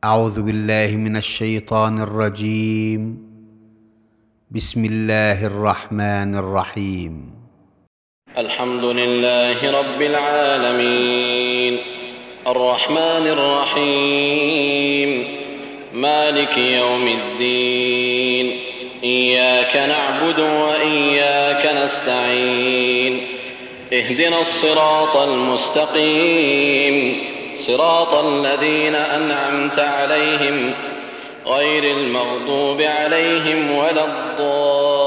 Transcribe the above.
أعوذ بالله من الشيطان الرجيم. بسم الله الرحمن الرحيم. الحمد لله رب العالمين، الرحمن الرحيم، مالك يوم الدين، إياك نعبد وإياك نستعين، اهدنا الصراط المستقيم، صراط الذين أنعمت عليهم غير المغضوب عليهم ولا الضالين.